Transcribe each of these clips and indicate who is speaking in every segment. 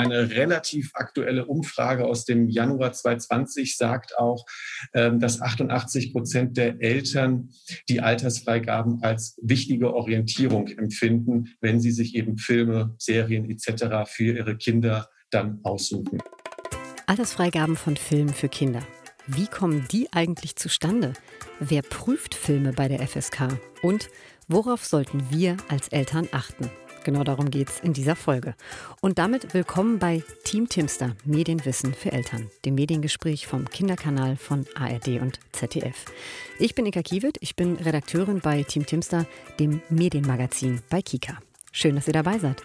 Speaker 1: Eine relativ aktuelle Umfrage aus dem Januar 2020 sagt auch, dass 88% der Eltern die Altersfreigaben als wichtige Orientierung empfinden, wenn sie sich eben Filme, Serien etc. für ihre Kinder dann aussuchen.
Speaker 2: Altersfreigaben von Filmen für Kinder. Wie kommen die eigentlich zustande? Wer prüft Filme bei der FSK? Und worauf sollten wir als Eltern achten? Genau darum geht's in dieser Folge. Und damit willkommen bei Team Timster, Medienwissen für Eltern, dem Mediengespräch vom Kinderkanal von ARD und ZDF. Ich bin Inka Kiewit, ich bin Redakteurin bei Team Timster, dem Medienmagazin bei Kika. Schön, dass ihr dabei seid.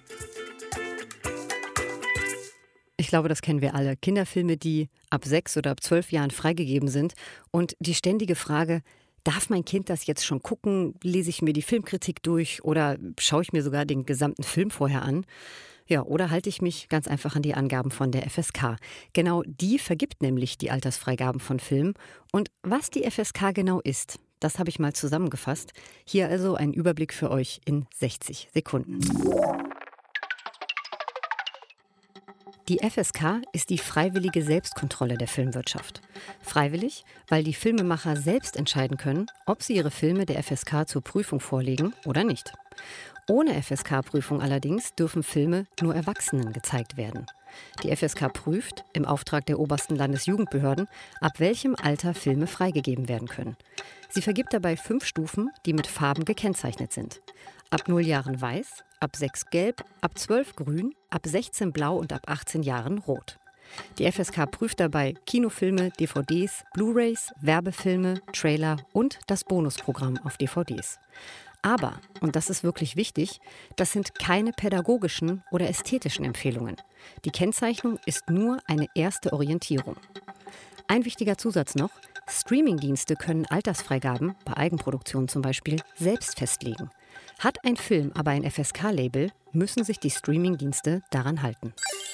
Speaker 2: Ich glaube, das kennen wir alle. Kinderfilme, die ab 6 oder ab 12 Jahren freigegeben sind. Und die ständige Frage, darf mein Kind das jetzt schon gucken? Lese ich mir die Filmkritik durch oder schaue ich mir sogar den gesamten Film vorher an? Ja, oder halte ich mich ganz einfach an die Angaben von der FSK? Genau die vergibt nämlich die Altersfreigaben von Filmen. Und was die FSK genau ist, das habe ich mal zusammengefasst. Hier also ein Überblick für euch in 60 Sekunden. Die FSK ist die freiwillige Selbstkontrolle der Filmwirtschaft. Freiwillig, weil die Filmemacher selbst entscheiden können, ob sie ihre Filme der FSK zur Prüfung vorlegen oder nicht. Ohne FSK-Prüfung allerdings dürfen Filme nur Erwachsenen gezeigt werden. Die FSK prüft, im Auftrag der obersten Landesjugendbehörden, ab welchem Alter Filme freigegeben werden können. Sie vergibt dabei 5 Stufen, die mit Farben gekennzeichnet sind. Ab 0 Jahren weiß, ab 6 gelb, ab 12 grün, ab 16 blau und ab 18 Jahren rot. Die FSK prüft dabei Kinofilme, DVDs, Blu-rays, Werbefilme, Trailer und das Bonusprogramm auf DVDs. Aber, und das ist wirklich wichtig, das sind keine pädagogischen oder ästhetischen Empfehlungen. Die Kennzeichnung ist nur eine erste Orientierung. Ein wichtiger Zusatz noch: Streamingdienste können Altersfreigaben, bei Eigenproduktionen zum Beispiel, selbst festlegen. Hat ein Film aber ein FSK-Label, müssen sich die Streamingdienste daran halten.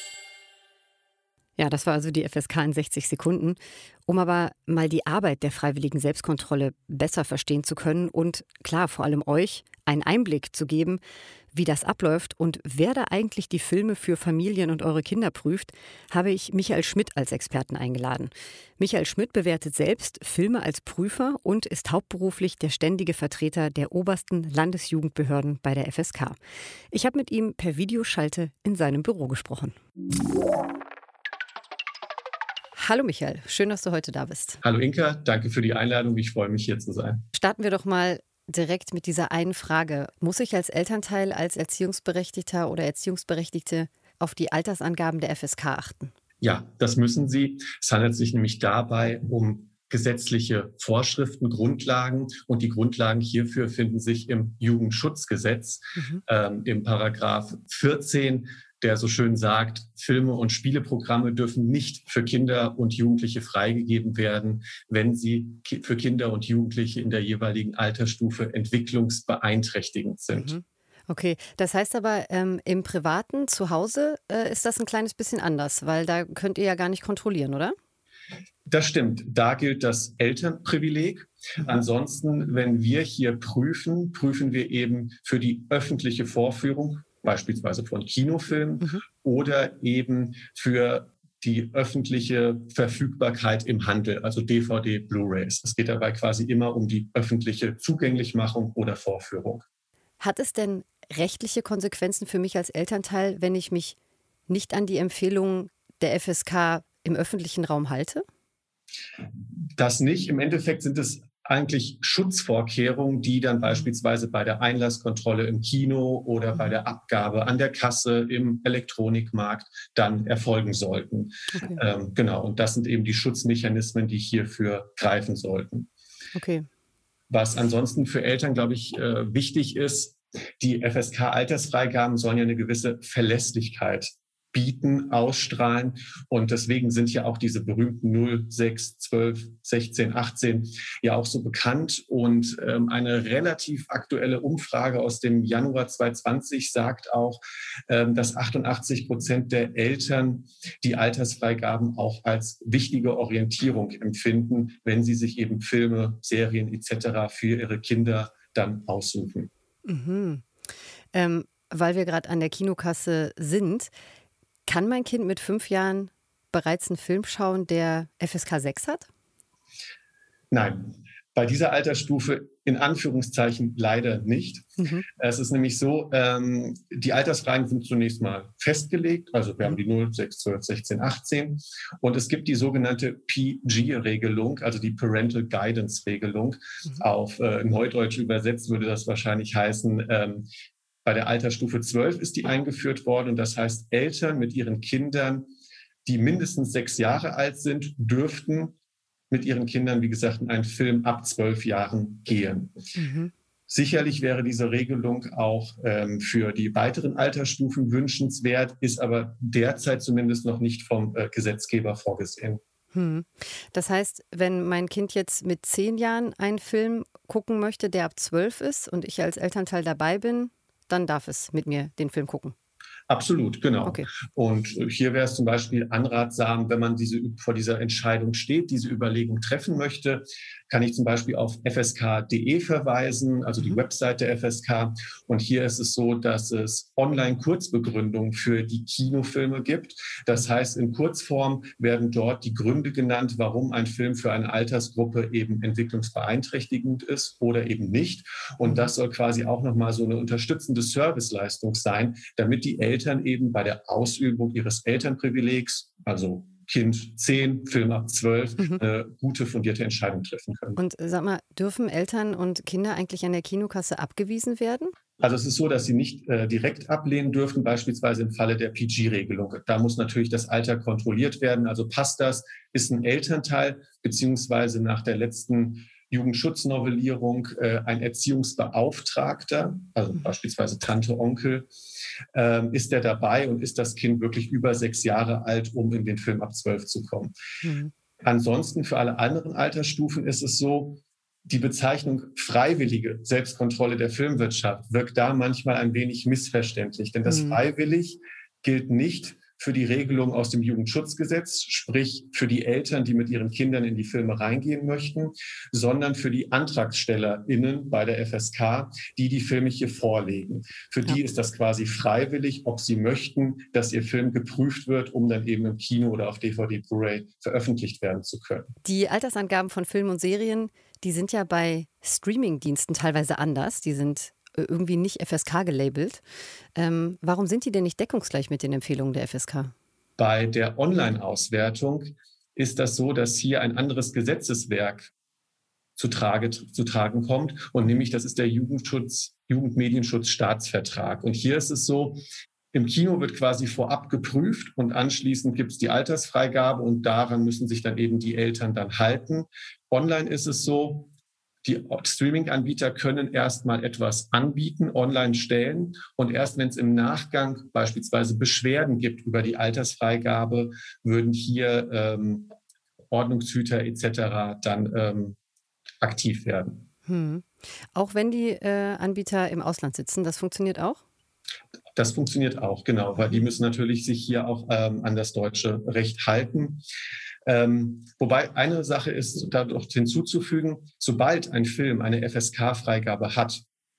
Speaker 2: Ja, das war also die FSK in 60 Sekunden. Um aber mal die Arbeit der freiwilligen Selbstkontrolle besser verstehen zu können und klar, vor allem euch einen Einblick zu geben, wie das abläuft und wer da eigentlich die Filme für Familien und eure Kinder prüft, habe ich Michael Schmidt als Experten eingeladen. Michael Schmidt bewertet selbst Filme als Prüfer und ist hauptberuflich der ständige Vertreter der obersten Landesjugendbehörden bei der FSK. Ich habe mit ihm per Videoschalte in seinem Büro gesprochen. Hallo Michael, schön, dass du heute da bist.
Speaker 1: Hallo Inka, danke für die Einladung. Ich freue mich, hier zu sein.
Speaker 2: Starten wir doch mal direkt mit dieser einen Frage. Muss ich als Elternteil, als Erziehungsberechtigter oder Erziehungsberechtigte auf die Altersangaben der FSK achten?
Speaker 1: Ja, das müssen Sie. Es handelt sich nämlich dabei um gesetzliche Vorschriften, Grundlagen. Und die Grundlagen hierfür finden sich im Jugendschutzgesetz, im Paragraph 14, der so schön sagt, Filme und Spieleprogramme dürfen nicht für Kinder und Jugendliche freigegeben werden, wenn sie für Kinder und Jugendliche in der jeweiligen Altersstufe entwicklungsbeeinträchtigend sind.
Speaker 2: Okay, das heißt aber, im Privaten zu Hause ist das ein kleines bisschen anders, weil da könnt ihr ja gar nicht kontrollieren, oder?
Speaker 1: Das stimmt. Da gilt das Elternprivileg. Ansonsten, wenn wir hier prüfen, prüfen wir eben für die öffentliche Vorführung, beispielsweise von Kinofilmen, oder eben für die öffentliche Verfügbarkeit im Handel, also DVD, Blu-rays. Es geht dabei quasi immer um die öffentliche Zugänglichmachung oder Vorführung.
Speaker 2: Hat es denn rechtliche Konsequenzen für mich als Elternteil, wenn ich mich nicht an die Empfehlungen der FSK im öffentlichen Raum halte?
Speaker 1: Das nicht. Im Endeffekt sind es eigentlich Schutzvorkehrungen, die dann beispielsweise bei der Einlasskontrolle im Kino oder bei der Abgabe an der Kasse im Elektronikmarkt dann erfolgen sollten.
Speaker 2: Okay.
Speaker 1: Genau, und das sind eben die Schutzmechanismen, die hierfür greifen sollten.
Speaker 2: Okay.
Speaker 1: Was ansonsten für Eltern, glaube ich, wichtig ist, die FSK-Altersfreigaben sollen ja eine gewisse Verlässlichkeit bieten, ausstrahlen. Und deswegen sind ja auch diese berühmten 0, 6, 12, 16, 18 ja auch so bekannt. Und eine relativ aktuelle Umfrage aus dem Januar 2020 sagt auch, dass 88% der Eltern die Altersfreigaben auch als wichtige Orientierung empfinden, wenn sie sich eben Filme, Serien etc. für ihre Kinder dann aussuchen.
Speaker 2: Weil wir gerade an der Kinokasse sind, Kann mein Kind mit 5 Jahren bereits einen Film schauen, der FSK 6 hat?
Speaker 1: Nein, bei dieser Altersstufe in Anführungszeichen leider nicht.
Speaker 2: Mhm.
Speaker 1: Es ist nämlich so, die Altersfragen sind zunächst mal festgelegt. Also wir haben die 0, 6, 12, 16, 18. Und es gibt die sogenannte PG-Regelung, also die Parental Guidance-Regelung. Auf Neudeutsch übersetzt würde das wahrscheinlich heißen, bei der Altersstufe 12 ist die eingeführt worden. Und das heißt, Eltern mit ihren Kindern, die mindestens 6 Jahre alt sind, dürften mit ihren Kindern, wie gesagt, in einen Film ab 12 Jahren gehen.
Speaker 2: Mhm.
Speaker 1: Sicherlich wäre diese Regelung auch für die weiteren Altersstufen wünschenswert, ist aber derzeit zumindest noch nicht vom Gesetzgeber vorgesehen.
Speaker 2: Das heißt, wenn mein Kind jetzt mit 10 Jahren einen Film gucken möchte, der ab 12 ist und ich als Elternteil dabei bin, dann darf es mit mir den Film gucken.
Speaker 1: Absolut, genau.
Speaker 2: Okay.
Speaker 1: Und hier wäre es zum Beispiel anratsam, wenn man vor dieser Entscheidung steht, diese Überlegung treffen möchte, kann ich zum Beispiel auf fsk.de verweisen, also die Webseite der FSK. Und hier ist es so, dass es Online-Kurzbegründungen für die Kinofilme gibt. Das heißt, in Kurzform werden dort die Gründe genannt, warum ein Film für eine Altersgruppe eben entwicklungsbeeinträchtigend ist oder eben nicht. Und das soll quasi auch nochmal so eine unterstützende Serviceleistung sein, damit die Eltern eben bei der Ausübung ihres Elternprivilegs, also Kind 10, Film ab 12, eine gute, fundierte Entscheidung treffen können.
Speaker 2: Und sag mal, dürfen Eltern und Kinder eigentlich an der Kinokasse abgewiesen werden?
Speaker 1: Also es ist so, dass sie nicht direkt ablehnen dürfen, beispielsweise im Falle der PG-Regelung. Da muss natürlich das Alter kontrolliert werden. Also passt das, ist ein Elternteil, beziehungsweise nach der letzten Jugendschutznovellierung ein Erziehungsbeauftragter, also beispielsweise Tante, Onkel, ist der dabei und ist das Kind wirklich über 6 Jahre alt, um in den Film ab 12 zu kommen. Ansonsten für alle anderen Altersstufen ist es so, die Bezeichnung freiwillige Selbstkontrolle der Filmwirtschaft wirkt da manchmal ein wenig missverständlich, denn das freiwillig gilt nicht für die Regelung aus dem Jugendschutzgesetz, sprich für die Eltern, die mit ihren Kindern in die Filme reingehen möchten, sondern für die AntragstellerInnen bei der FSK, die die Filme hier vorlegen. Für die ist das quasi freiwillig, ob sie möchten, dass ihr Film geprüft wird, um dann eben im Kino oder auf DVD, Blu-ray veröffentlicht werden zu können.
Speaker 2: Die Altersangaben von Filmen und Serien, die sind ja bei Streamingdiensten teilweise anders. Die sind irgendwie nicht FSK gelabelt. Warum sind die denn nicht deckungsgleich mit den Empfehlungen der FSK?
Speaker 1: Bei der Online-Auswertung ist das so, dass hier ein anderes Gesetzeswerk zu tragen kommt. Und nämlich, das ist der Jugendmedienschutzstaatsvertrag. Und hier ist es so, im Kino wird quasi vorab geprüft und anschließend gibt es die Altersfreigabe und daran müssen sich dann eben die Eltern dann halten. Online ist es so, die Streaming-Anbieter können erstmal etwas anbieten, online stellen und erst wenn es im Nachgang beispielsweise Beschwerden gibt über die Altersfreigabe, würden hier Ordnungshüter etc. dann aktiv werden.
Speaker 2: Auch wenn die Anbieter im Ausland sitzen, das funktioniert auch?
Speaker 1: Das funktioniert auch, genau, weil die müssen natürlich sich hier auch an das deutsche Recht halten. Wobei eine Sache ist, da noch hinzuzufügen, sobald ein Film eine FSK-Freigabe hat,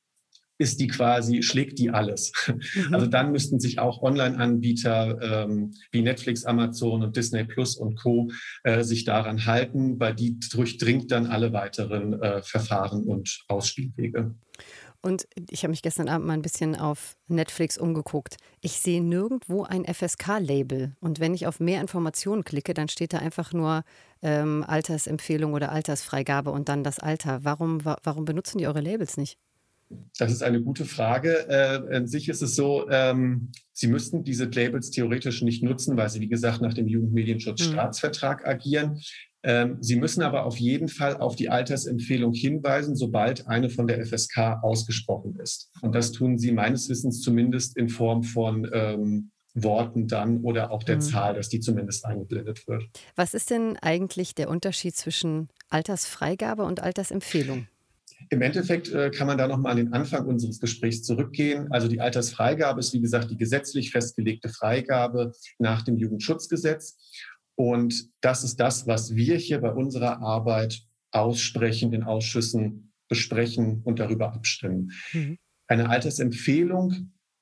Speaker 1: schlägt die alles. Also dann müssten sich auch Online-Anbieter wie Netflix, Amazon und Disney Plus und Co. Sich daran halten, weil die durchdringt dann alle weiteren Verfahren und Ausspielwege.
Speaker 2: Und ich habe mich gestern Abend mal ein bisschen auf Netflix umgeguckt. Ich sehe nirgendwo ein FSK-Label. Und wenn ich auf mehr Informationen klicke, dann steht da einfach nur Altersempfehlung oder Altersfreigabe und dann das Alter. Warum benutzen die eure Labels nicht?
Speaker 1: Das ist eine gute Frage. An sich ist es so, Sie müssten diese Labels theoretisch nicht nutzen, weil sie, wie gesagt, nach dem Jugendmedienschutzstaatsvertrag agieren. Sie müssen aber auf jeden Fall auf die Altersempfehlung hinweisen, sobald eine von der FSK ausgesprochen ist. Und das tun Sie meines Wissens zumindest in Form von Worten dann oder auch der Zahl, dass die zumindest eingeblendet wird.
Speaker 2: Was ist denn eigentlich der Unterschied zwischen Altersfreigabe und Altersempfehlung?
Speaker 1: Im Endeffekt kann man da nochmal an den Anfang unseres Gesprächs zurückgehen. Also die Altersfreigabe ist, wie gesagt, die gesetzlich festgelegte Freigabe nach dem Jugendschutzgesetz. Und das ist das, was wir hier bei unserer Arbeit aussprechen, in Ausschüssen besprechen und darüber abstimmen. Eine Altersempfehlung,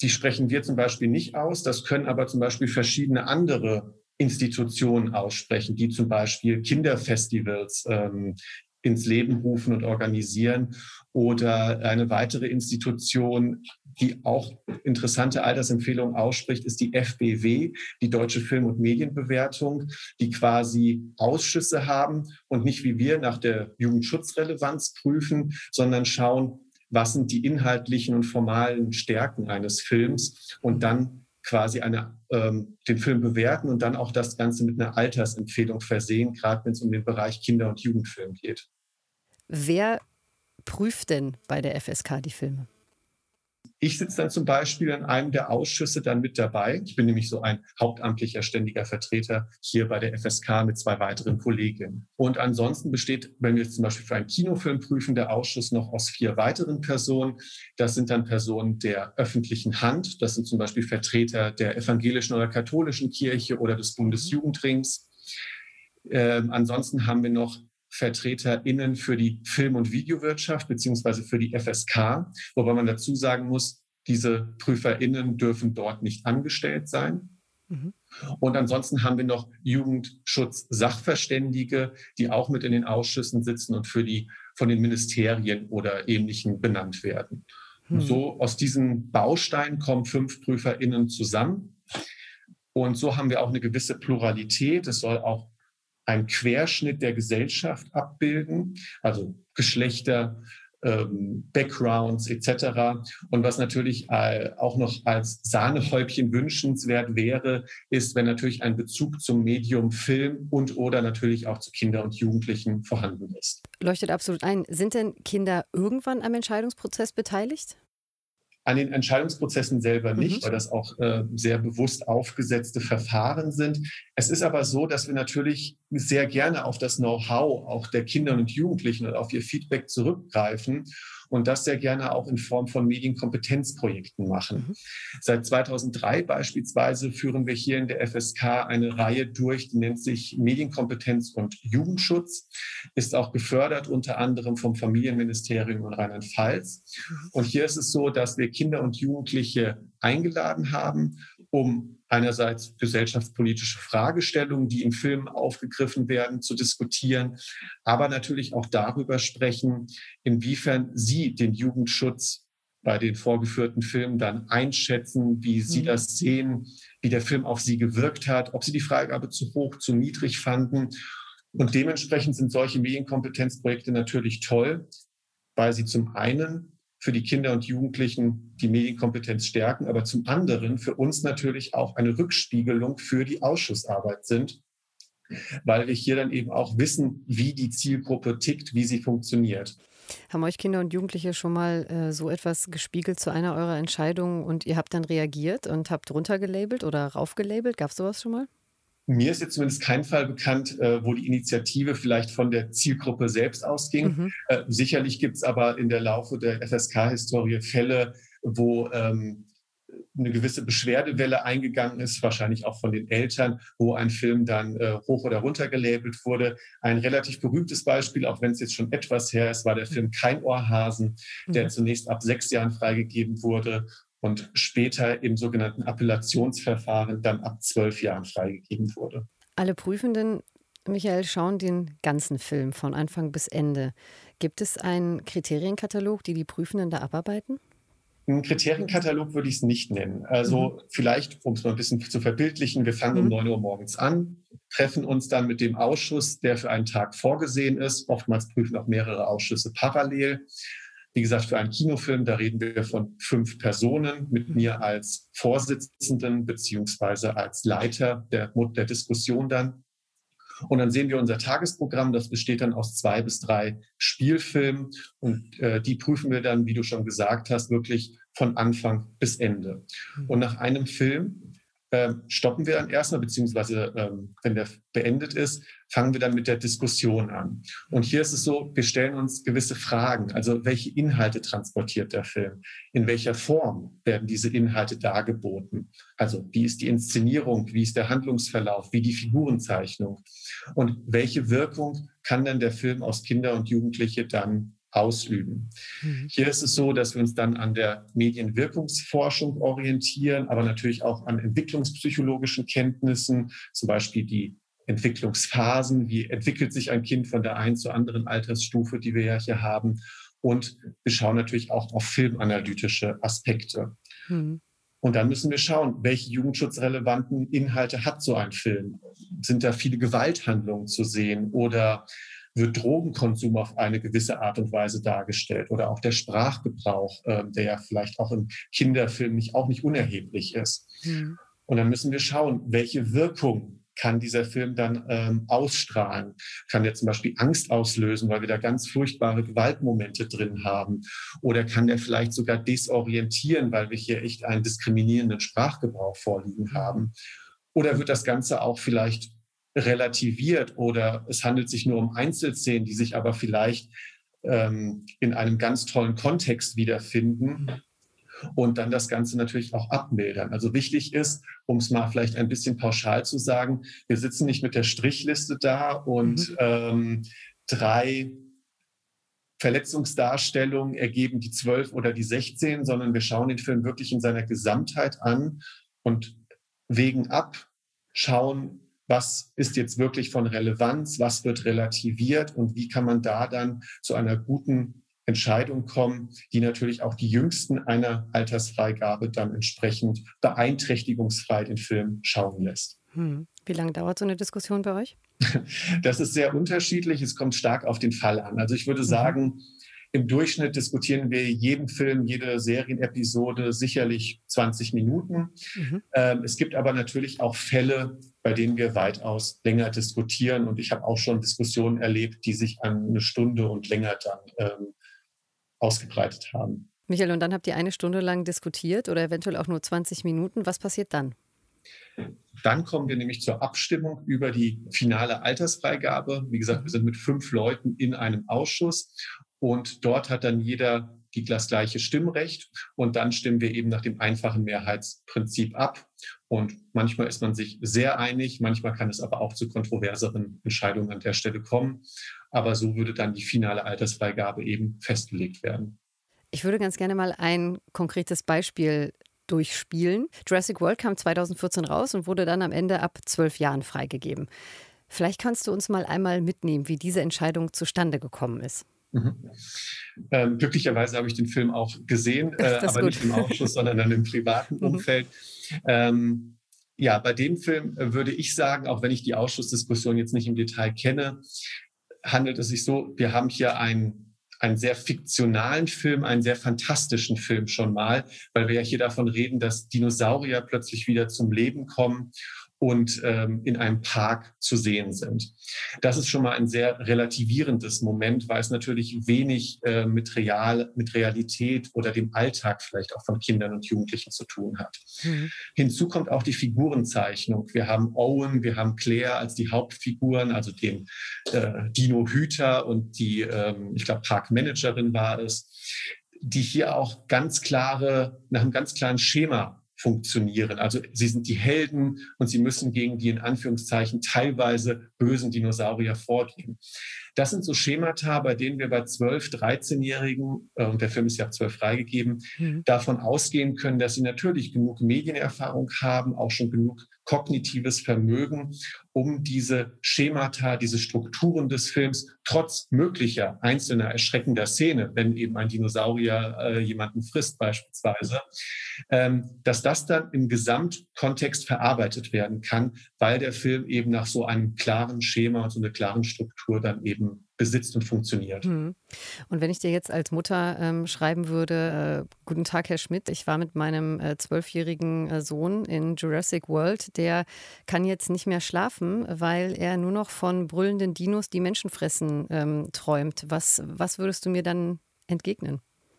Speaker 1: Die sprechen wir zum Beispiel nicht aus. Das können aber zum Beispiel verschiedene andere Institutionen aussprechen, die zum Beispiel Kinderfestivals ins Leben rufen und organisieren. Oder eine weitere Institution, die auch interessante Altersempfehlungen ausspricht, ist die FBW, die Deutsche Film- und Medienbewertung, die quasi Ausschüsse haben und nicht wie wir nach der Jugendschutzrelevanz prüfen, sondern schauen, was sind die inhaltlichen und formalen Stärken eines Films und dann quasi den Film bewerten und dann auch das Ganze mit einer Altersempfehlung versehen, gerade wenn es um den Bereich Kinder- und Jugendfilm geht.
Speaker 2: Wer prüft denn bei der FSK die Filme?
Speaker 1: Ich sitze dann zum Beispiel in einem der Ausschüsse dann mit dabei. Ich bin nämlich so ein hauptamtlicher ständiger Vertreter hier bei der FSK mit 2 weiteren Kolleginnen. Und ansonsten besteht, wenn wir jetzt zum Beispiel für einen Kinofilm prüfen, der Ausschuss noch aus 4 weiteren Personen. Das sind dann Personen der öffentlichen Hand. Das sind zum Beispiel Vertreter der evangelischen oder katholischen Kirche oder des Bundesjugendrings. Ansonsten haben wir noch VertreterInnen für die Film- und Videowirtschaft beziehungsweise für die FSK, wobei man dazu sagen muss, diese PrüferInnen dürfen dort nicht angestellt sein. Mhm. Und ansonsten haben wir noch Jugendschutz-Sachverständige, die auch mit in den Ausschüssen sitzen und für die von den Ministerien oder Ähnlichen benannt werden. Mhm. So aus diesen Bausteinen kommen 5 PrüferInnen zusammen. Und so haben wir auch eine gewisse Pluralität. Es soll auch einen Querschnitt der Gesellschaft abbilden, also Geschlechter, Backgrounds etc. Und was natürlich auch noch als Sahnehäubchen wünschenswert wäre, ist, wenn natürlich ein Bezug zum Medium Film und oder natürlich auch zu Kindern und Jugendlichen vorhanden ist.
Speaker 2: Leuchtet absolut ein. Sind denn Kinder irgendwann am Entscheidungsprozess beteiligt?
Speaker 1: An den Entscheidungsprozessen selber nicht, weil das auch sehr bewusst aufgesetzte Verfahren sind. Es ist aber so, dass wir natürlich sehr gerne auf das Know-how auch der Kinder und Jugendlichen und auf ihr Feedback zurückgreifen und das sehr gerne auch in Form von Medienkompetenzprojekten machen. Mhm. Seit 2003 beispielsweise führen wir hier in der FSK eine Reihe durch, die nennt sich Medienkompetenz und Jugendschutz, ist auch gefördert unter anderem vom Familienministerium in Rheinland-Pfalz. Mhm. Und hier ist es so, dass wir Kinder und Jugendliche eingeladen haben, um einerseits gesellschaftspolitische Fragestellungen, die im Film aufgegriffen werden, zu diskutieren, aber natürlich auch darüber sprechen, inwiefern Sie den Jugendschutz bei den vorgeführten Filmen dann einschätzen, wie Sie das sehen, wie der Film auf Sie gewirkt hat, ob Sie die Freigabe zu hoch, zu niedrig fanden. Und dementsprechend sind solche Medienkompetenzprojekte natürlich toll, weil sie zum einen für die Kinder und Jugendlichen die Medienkompetenz stärken, aber zum anderen für uns natürlich auch eine Rückspiegelung für die Ausschussarbeit sind, weil wir hier dann eben auch wissen, wie die Zielgruppe tickt, wie sie funktioniert.
Speaker 2: Haben euch Kinder und Jugendliche schon mal so etwas gespiegelt zu einer eurer Entscheidungen und ihr habt dann reagiert und habt runtergelabelt oder raufgelabelt? Gab es sowas schon mal?
Speaker 1: Mir ist jetzt zumindest kein Fall bekannt, wo die Initiative vielleicht von der Zielgruppe selbst ausging. Mhm. Sicherlich gibt es aber in der Laufe der FSK-Historie Fälle, wo eine gewisse Beschwerdewelle eingegangen ist, wahrscheinlich auch von den Eltern, wo ein Film dann hoch oder runter gelabelt wurde. Ein relativ berühmtes Beispiel, auch wenn es jetzt schon etwas her ist, war der Film Kein Ohrhasen, der zunächst ab 6 Jahren freigegeben wurde und später im sogenannten Appellationsverfahren dann ab 12 Jahren freigegeben wurde.
Speaker 2: Alle Prüfenden, Michael, schauen den ganzen Film von Anfang bis Ende. Gibt es einen Kriterienkatalog, die Prüfenden da abarbeiten?
Speaker 1: Einen Kriterienkatalog würde ich es nicht nennen. Also vielleicht, um es mal ein bisschen zu verbildlichen, wir fangen um 9 Uhr morgens an, treffen uns dann mit dem Ausschuss, der für einen Tag vorgesehen ist. Oftmals prüfen auch mehrere Ausschüsse parallel. Wie gesagt, für einen Kinofilm, da reden wir von 5 Personen mit mir als Vorsitzenden beziehungsweise als Leiter der Diskussion dann. Und dann sehen wir unser Tagesprogramm, das besteht dann aus 2 bis 3 Spielfilmen und die prüfen wir dann, wie du schon gesagt hast, wirklich von Anfang bis Ende. Und nach einem Film stoppen wir dann erstmal, beziehungsweise wenn der beendet ist, fangen wir dann mit der Diskussion an. Und hier ist es so, wir stellen uns gewisse Fragen, also welche Inhalte transportiert der Film? In welcher Form werden diese Inhalte dargeboten? Also wie ist die Inszenierung, wie ist der Handlungsverlauf, wie die Figurenzeichnung? Und welche Wirkung kann dann der Film aus Kinder und Jugendliche dann ausüben. Hier ist es so, dass wir uns dann an der Medienwirkungsforschung orientieren, aber natürlich auch an entwicklungspsychologischen Kenntnissen, zum Beispiel die Entwicklungsphasen, wie entwickelt sich ein Kind von der einen zur anderen Altersstufe, die wir ja hier haben. Und wir schauen natürlich auch auf filmanalytische Aspekte. Und dann müssen wir schauen, welche jugendschutzrelevanten Inhalte hat so ein Film? Sind da viele Gewalthandlungen zu sehen oder wird Drogenkonsum auf eine gewisse Art und Weise dargestellt oder auch der Sprachgebrauch, der ja vielleicht auch im Kinderfilm auch nicht unerheblich ist. Und dann müssen wir schauen, welche Wirkung kann dieser Film dann ausstrahlen? Kann der zum Beispiel Angst auslösen, weil wir da ganz furchtbare Gewaltmomente drin haben? Oder kann der vielleicht sogar desorientieren, weil wir hier echt einen diskriminierenden Sprachgebrauch vorliegen haben? Oder wird das Ganze auch vielleicht relativiert oder es handelt sich nur um Einzelszenen, die sich aber vielleicht in einem ganz tollen Kontext wiederfinden und dann das Ganze natürlich auch abmildern. Also wichtig ist, um es mal vielleicht ein bisschen pauschal zu sagen, wir sitzen nicht mit der Strichliste da und 3 Verletzungsdarstellungen ergeben die 12 oder die 16, sondern wir schauen den Film wirklich in seiner Gesamtheit an und wägen ab, schauen, was ist jetzt wirklich von Relevanz, was wird relativiert und wie kann man da dann zu einer guten Entscheidung kommen, die natürlich auch die Jüngsten einer Altersfreigabe dann entsprechend beeinträchtigungsfrei den Film schauen lässt.
Speaker 2: Wie lange dauert so eine Diskussion bei euch?
Speaker 1: Das ist sehr unterschiedlich. Es kommt stark auf den Fall an. Also ich würde sagen, im Durchschnitt diskutieren wir jeden Film, jede Serienepisode sicherlich 20 Minuten. Es gibt aber natürlich auch Fälle, bei denen wir weitaus länger diskutieren. Und ich habe auch schon Diskussionen erlebt, die sich an eine Stunde und länger dann ausgebreitet haben.
Speaker 2: Michael, und dann habt ihr eine Stunde lang diskutiert oder eventuell auch nur 20 Minuten. Was passiert dann?
Speaker 1: Dann kommen wir nämlich zur Abstimmung über die finale Altersfreigabe. Wie gesagt, wir sind mit 5 Leuten in einem Ausschuss und dort hat dann jeder das gleiche Stimmrecht und dann stimmen wir eben nach dem einfachen Mehrheitsprinzip ab. Und manchmal ist man sich sehr einig, manchmal kann es aber auch zu kontroverseren Entscheidungen an der Stelle kommen. Aber so würde dann die finale Altersfreigabe eben festgelegt werden.
Speaker 2: Ich würde ganz gerne mal ein konkretes Beispiel durchspielen. Jurassic World kam 2014 raus und wurde dann am Ende ab 12 Jahren freigegeben. Vielleicht kannst du uns mal einmal mitnehmen, wie diese Entscheidung zustande gekommen ist.
Speaker 1: Glücklicherweise habe ich den Film auch gesehen, aber nicht im Ausschuss, sondern dann im privaten Umfeld. Ja, bei dem Film würde ich sagen, auch wenn ich die Ausschussdiskussion jetzt nicht im Detail kenne, handelt es sich so, wir haben hier einen sehr fiktionalen Film, einen sehr fantastischen Film schon mal, weil wir ja hier davon reden, dass Dinosaurier plötzlich wieder zum Leben kommen und in einem Park zu sehen sind. Das ist schon mal ein sehr relativierendes Moment, weil es natürlich wenig mit Realität oder dem Alltag vielleicht auch von Kindern und Jugendlichen zu tun hat. Hinzu kommt auch die Figurenzeichnung. Wir haben Owen, wir haben Claire als die Hauptfiguren, also den Dino-Hüter und die, ich glaube, Parkmanagerin war es, die hier auch nach einem ganz klaren Schema funktionieren. Also sie sind die Helden und sie müssen gegen die in Anführungszeichen teilweise bösen Dinosaurier vorgehen. Das sind so Schemata, bei denen wir bei 12-, 13-Jährigen, und der Film ist ja ab 12 freigegeben, davon ausgehen können, dass sie natürlich genug Medienerfahrung haben, auch schon genug kognitives Vermögen, um diese Schemata, diese Strukturen des Films trotz möglicher einzelner erschreckender Szene, wenn eben ein Dinosaurier jemanden frisst beispielsweise, dass das dann im Gesamtkontext verarbeitet werden kann, weil der Film eben nach so einem klaren Schema und so einer klaren Struktur dann eben besitzt und funktioniert.
Speaker 2: Und wenn ich dir jetzt als Mutter schreiben würde, guten Tag, Herr Schmidt, ich war mit meinem 12-jährigen Sohn in Jurassic World, der kann jetzt nicht mehr schlafen, weil er nur noch von brüllenden Dinos, die Menschen fressen, träumt. Was würdest du mir dann entgegnen?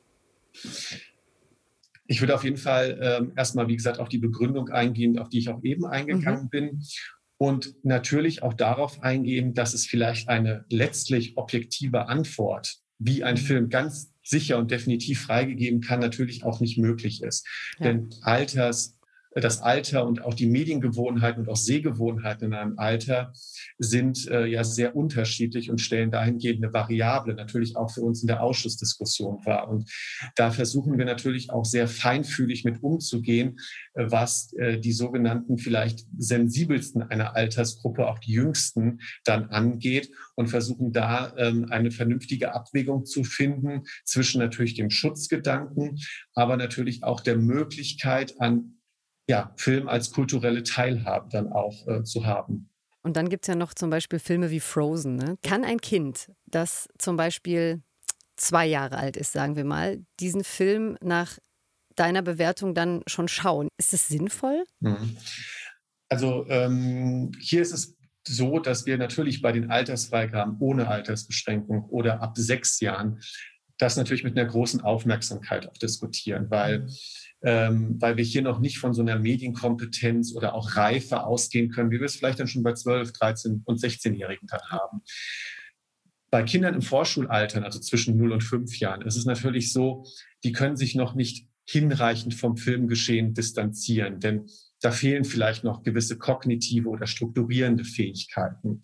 Speaker 1: Ich würde auf jeden Fall erstmal, wie gesagt, auf die Begründung eingehen, auf die ich auch eben eingegangen bin. Und natürlich auch darauf eingehen, dass es vielleicht eine letztlich objektive Antwort, wie ein Film ganz sicher und definitiv freigegeben kann, natürlich auch nicht möglich ist. Ja. Denn das Alter und auch die Mediengewohnheiten und auch Sehgewohnheiten in einem Alter sind ja sehr unterschiedlich und stellen dahingehend eine Variable natürlich auch für uns in der Ausschussdiskussion dar. Und da versuchen wir natürlich auch sehr feinfühlig mit umzugehen, was die sogenannten vielleicht sensibelsten einer Altersgruppe, auch die Jüngsten, dann angeht und versuchen da eine vernünftige Abwägung zu finden zwischen natürlich dem Schutzgedanken, aber natürlich auch der Möglichkeit an Film als kulturelle Teilhabe dann auch zu haben.
Speaker 2: Und dann gibt es ja noch zum Beispiel Filme wie Frozen. Ne? Kann ein Kind, das zum Beispiel 2 Jahre alt ist, sagen wir mal, diesen Film nach deiner Bewertung dann schon schauen? Ist es sinnvoll?
Speaker 1: Also hier ist es so, dass wir natürlich bei den Altersfreigaben ohne Altersbeschränkung oder ab 6 Jahren das natürlich mit einer großen Aufmerksamkeit auch diskutieren, weil wir hier noch nicht von so einer Medienkompetenz oder auch Reife ausgehen können, wie wir es vielleicht dann schon bei 12, 13 und 16-Jährigen dann haben. Bei Kindern im Vorschulalter, also zwischen 0 und 5 Jahren, ist es natürlich so, die können sich noch nicht hinreichend vom Filmgeschehen distanzieren, denn da fehlen vielleicht noch gewisse kognitive oder strukturierende Fähigkeiten.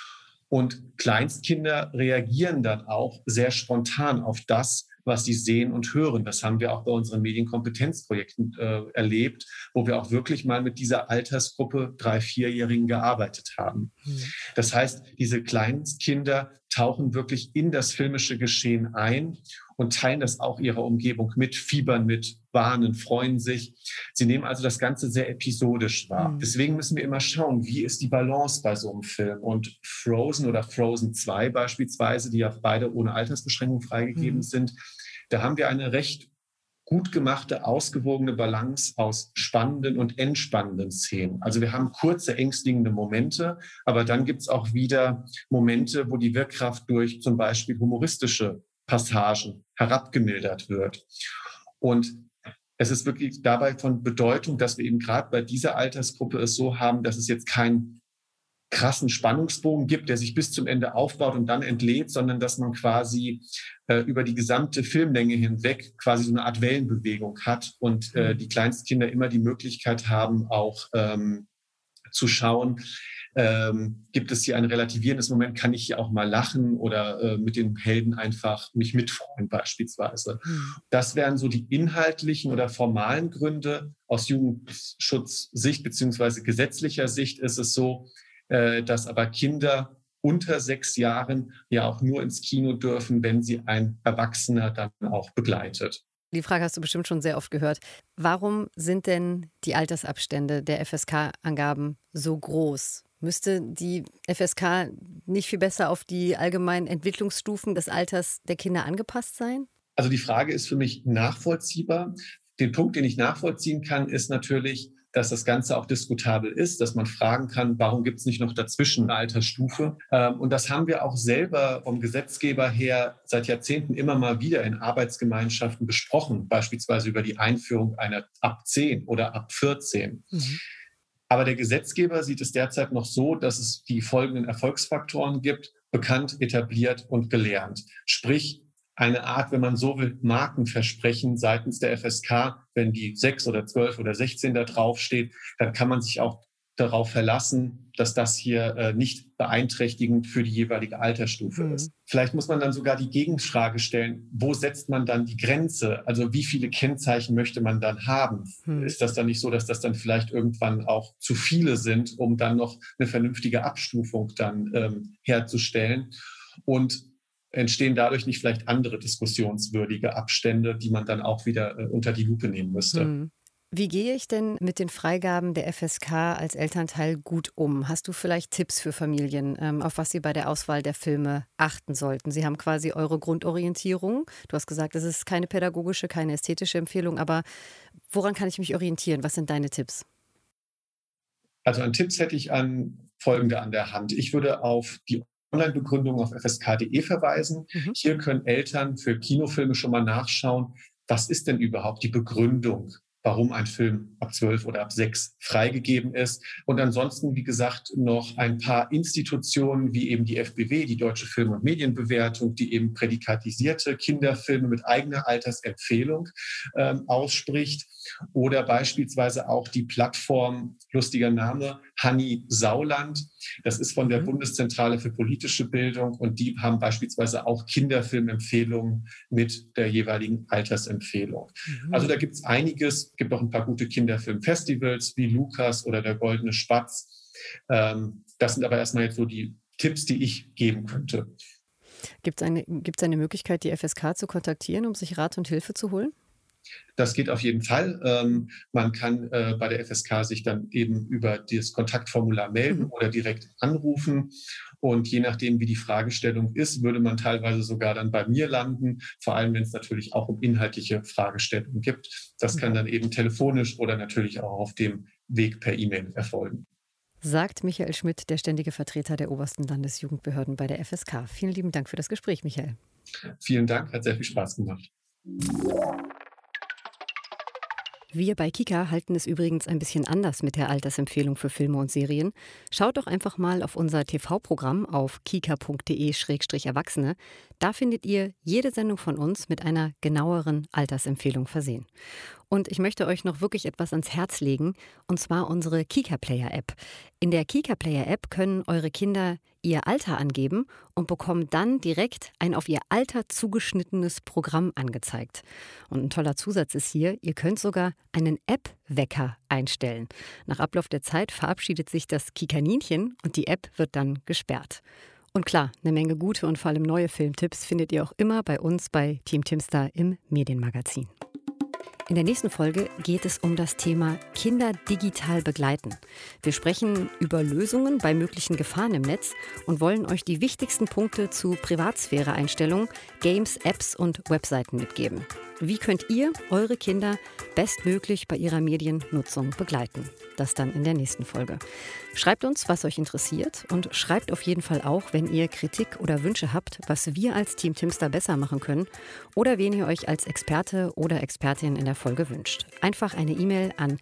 Speaker 1: Und Kleinstkinder reagieren dann auch sehr spontan auf das, was sie sehen und hören. Das haben wir auch bei unseren Medienkompetenzprojekten erlebt, wo wir auch wirklich mal mit dieser Altersgruppe 3-, 4-Jährigen gearbeitet haben. Das heißt, diese Kleinstkinder tauchen wirklich in das filmische Geschehen ein und teilen das auch ihrer Umgebung mit, fiebern mit, warnen, freuen sich. Sie nehmen also das Ganze sehr episodisch wahr. Deswegen müssen wir immer schauen, wie ist die Balance bei so einem Film. Und Frozen oder Frozen 2 beispielsweise, die ja beide ohne Altersbeschränkung freigegeben sind, da haben wir eine recht gut gemachte, ausgewogene Balance aus spannenden und entspannenden Szenen. Also wir haben kurze, ängstigende Momente, aber dann gibt es auch wieder Momente, wo die Wirkkraft durch zum Beispiel humoristische Passagen herabgemildert wird. Und es ist wirklich dabei von Bedeutung, dass wir eben gerade bei dieser Altersgruppe es so haben, dass es jetzt keinen krassen Spannungsbogen gibt, der sich bis zum Ende aufbaut und dann entlädt, sondern dass man quasi über die gesamte Filmlänge hinweg quasi so eine Art Wellenbewegung hat und die Kleinstkinder immer die Möglichkeit haben, auch zu schauen, gibt es hier ein relativierendes Moment, kann ich hier auch mal lachen oder mit den Helden einfach mich mitfreuen beispielsweise. Das wären so die inhaltlichen oder formalen Gründe. Aus Jugendschutzsicht beziehungsweise gesetzlicher Sicht ist es so, dass aber Kinder unter 6 Jahren ja auch nur ins Kino dürfen, wenn sie ein Erwachsener dann auch begleitet.
Speaker 2: Die Frage hast du bestimmt schon sehr oft gehört. Warum sind denn die Altersabstände der FSK-Angaben so groß? Müsste die FSK nicht viel besser auf die allgemeinen Entwicklungsstufen des Alters der Kinder angepasst sein?
Speaker 1: Also die Frage ist für mich nachvollziehbar. Den Punkt, den ich nachvollziehen kann, ist natürlich, dass das Ganze auch diskutabel ist, dass man fragen kann, warum gibt es nicht noch dazwischen eine Altersstufe? Und das haben wir auch selber vom Gesetzgeber her seit Jahrzehnten immer mal wieder in Arbeitsgemeinschaften besprochen, beispielsweise über die Einführung einer ab 10 oder ab 14. Aber der Gesetzgeber sieht es derzeit noch so, dass es die folgenden Erfolgsfaktoren gibt, bekannt, etabliert und gelernt. Sprich, eine Art, wenn man so will, Markenversprechen seitens der FSK, wenn die 6 oder 12 oder 16 da draufsteht, dann kann man sich auch darauf verlassen, dass das hier nicht beeinträchtigend für die jeweilige Altersstufe ist. Vielleicht muss man dann sogar die Gegenfrage stellen, wo setzt man dann die Grenze? Also wie viele Kennzeichen möchte man dann haben? Ist das dann nicht so, dass das dann vielleicht irgendwann auch zu viele sind, um dann noch eine vernünftige Abstufung dann herzustellen? Und entstehen dadurch nicht vielleicht andere diskussionswürdige Abstände, die man dann auch wieder unter die Lupe nehmen müsste?
Speaker 2: Wie gehe ich denn mit den Freigaben der FSK als Elternteil gut um? Hast du vielleicht Tipps für Familien, auf was sie bei der Auswahl der Filme achten sollten? Sie haben quasi eure Grundorientierung. Du hast gesagt, es ist keine pädagogische, keine ästhetische Empfehlung, aber woran kann ich mich orientieren? Was sind deine Tipps?
Speaker 1: Also an Tipps hätte ich folgende an der Hand. Ich würde auf die Online-Begründung auf fsk.de verweisen. Hier können Eltern für Kinofilme schon mal nachschauen, was ist denn überhaupt die Begründung warum ein Film ab 12 oder ab 6 freigegeben ist. Und ansonsten, wie gesagt, noch ein paar Institutionen wie eben die FBW, die Deutsche Film- und Medienbewertung, die eben prädikatisierte Kinderfilme mit eigener Altersempfehlung ausspricht. Oder beispielsweise auch die Plattform, lustiger Name, Hanni Sauland. Das ist von der Bundeszentrale für politische Bildung und die haben beispielsweise auch Kinderfilmempfehlungen mit der jeweiligen Altersempfehlung. Also da gibt es einiges. Es gibt auch ein paar gute Kinderfilmfestivals wie Lukas oder der Goldene Spatz. Das sind aber erstmal jetzt so die Tipps, die ich geben könnte.
Speaker 2: Gibt's eine Möglichkeit, die FSK zu kontaktieren, um sich Rat und Hilfe zu holen?
Speaker 1: Das geht auf jeden Fall. Man kann bei der FSK sich dann eben über das Kontaktformular melden oder direkt anrufen. Und je nachdem, wie die Fragestellung ist, würde man teilweise sogar dann bei mir landen, vor allem wenn es natürlich auch um inhaltliche Fragestellungen gibt. Das kann dann eben telefonisch oder natürlich auch auf dem Weg per E-Mail erfolgen.
Speaker 2: Sagt Michael Schmidt, der ständige Vertreter der obersten Landesjugendbehörden bei der FSK. Vielen lieben Dank für das Gespräch, Michael.
Speaker 1: Vielen Dank, hat sehr viel Spaß gemacht.
Speaker 2: Wir bei Kika halten es übrigens ein bisschen anders mit der Altersempfehlung für Filme und Serien. Schaut doch einfach mal auf unser TV-Programm auf kika.de/Erwachsene. Da findet ihr jede Sendung von uns mit einer genaueren Altersempfehlung versehen. Und ich möchte euch noch wirklich etwas ans Herz legen, und zwar unsere Kika Player App. In der Kika Player App können eure Kinder ihr Alter angeben und bekommen dann direkt ein auf ihr Alter zugeschnittenes Programm angezeigt. Und ein toller Zusatz ist hier, ihr könnt sogar einen App-Wecker einstellen. Nach Ablauf der Zeit verabschiedet sich das Kikaninchen und die App wird dann gesperrt. Und klar, eine Menge gute und vor allem neue Filmtipps findet ihr auch immer bei uns bei Team Timster im Medienmagazin. In der nächsten Folge geht es um das Thema Kinder digital begleiten. Wir sprechen über Lösungen bei möglichen Gefahren im Netz und wollen euch die wichtigsten Punkte zu Privatsphäre-Einstellungen, Games, Apps und Webseiten mitgeben. Wie könnt ihr eure Kinder bestmöglich bei ihrer Mediennutzung begleiten? Das dann in der nächsten Folge. Schreibt uns, was euch interessiert und schreibt auf jeden Fall auch, wenn ihr Kritik oder Wünsche habt, was wir als Team Timster besser machen können oder wen ihr euch als Experte oder Expertin in der Folge wünscht. Einfach eine E-Mail an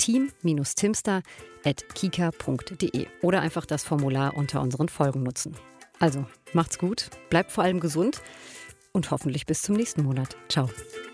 Speaker 2: team-timster@kika.de oder einfach das Formular unter unseren Folgen nutzen. Also, macht's gut, bleibt vor allem gesund und hoffentlich bis zum nächsten Monat. Ciao.